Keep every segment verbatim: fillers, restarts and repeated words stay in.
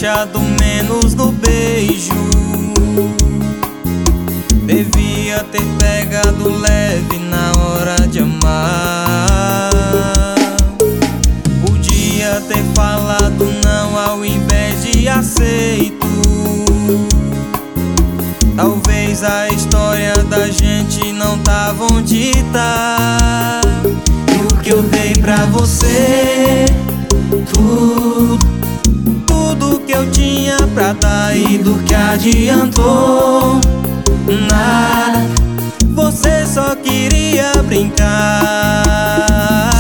caprichado menos no beijo. Devia ter pegado leve na hora de amar. Podia ter falado não ao invés de aceito. Talvez a história da gente não tava onde tá. E o que eu dei pra você, tudo, tudo que eu tinha pra dar, e do que adiantou nada. Você só queria brincar.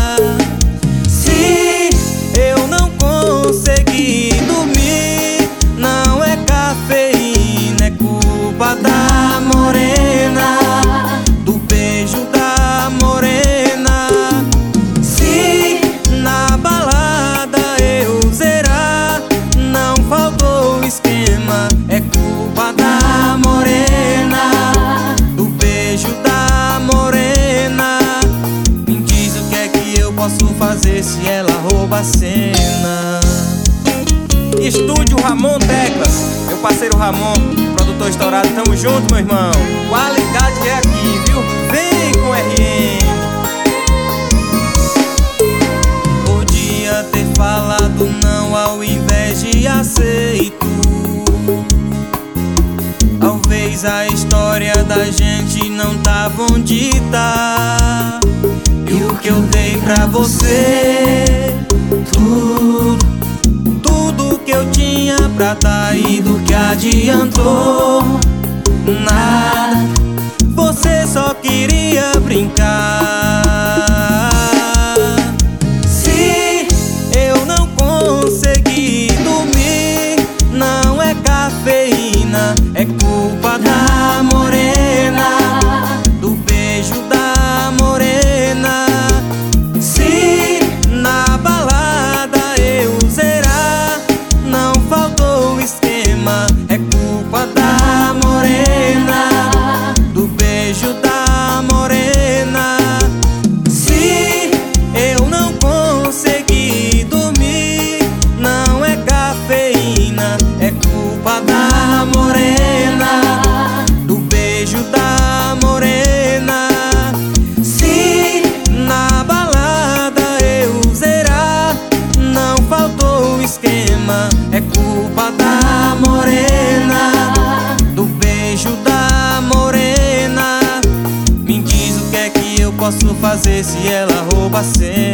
Se eu não consegui dormir, não é cafeína, é culpa da morena, do beijo da morena. Se na balada eu zerar, não faltou esquema, é culpa da morena, do beijo da morena. Me diz o que é que eu posso fazer se ela rouba a cena. Estúdio Ramon Teclas, meu parceiro Ramon, produtor estourado, tamo junto, meu irmão. Qualidade é aqui, viu? Vem com R M. Podia ter falado não ao invés de aceito. Talvez a história da gente não tava onde tá. E o que eu dei pra você, tudo, tudo que eu tinha pra dar, e do que adiantou nada. Você só queria brincar. Se eu não consegui dormir, não é cafeína, é culpa da morena, do beijo da morena. Se na balada eu zerar, não faltou esquema, é culpa da morena, do beijo da morena. Se eu não consegui dormir, não é cafeína, é culpa da morena, do beijo da morena. Se na balada eu zerar, não faltou esquema, é culpa da morena, do beijo da morena. Me diz o que é que eu posso fazer se ela rouba a cena.